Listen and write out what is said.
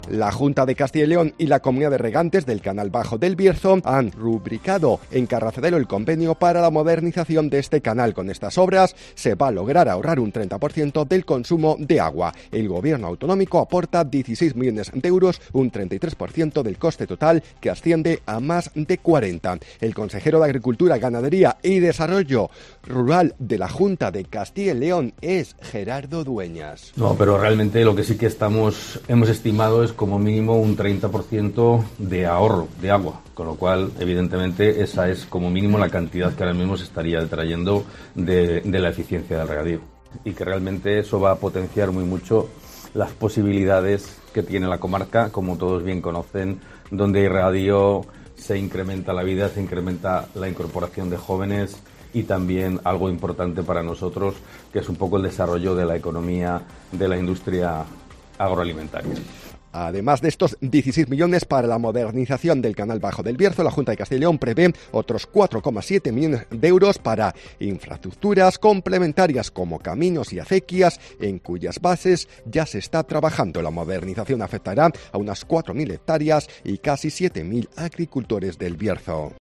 La Junta de Castilla y León y la Comunidad de Regantes del Canal Bajo del Bierzo han rubricado en Carracedelo el convenio para la modernización de este canal. Con estas obras se va a lograr ahorrar un 30% del consumo de agua. El gobierno autonómico aporta 16 millones de euros, un 33% del coste total, que asciende a más de 40. El consejero de Agricultura, Ganadería y Desarrollo Rural de la Junta de Castilla y León es Gerardo Dueñas. No, pero realmente lo que sí que hemos estimado es como mínimo un 30% de ahorro de agua, con lo cual, evidentemente, esa es como mínimo la cantidad que ahora mismo se estaría detrayendo de la eficiencia del regadío. Y que realmente eso va a potenciar muy mucho las posibilidades que tiene la comarca, como todos bien conocen, donde hay regadío se incrementa la vida, se incrementa la incorporación de jóvenes y también algo importante para nosotros, que es un poco el desarrollo de la economía, de la industria agroalimentaria. Además de estos 16 millones para la modernización del Canal Bajo del Bierzo, la Junta de Castilla y León prevé otros 4,7 millones de euros para infraestructuras complementarias como caminos y acequias, en cuyas bases ya se está trabajando. La modernización afectará a unas 4.000 hectáreas y casi 7.000 agricultores del Bierzo.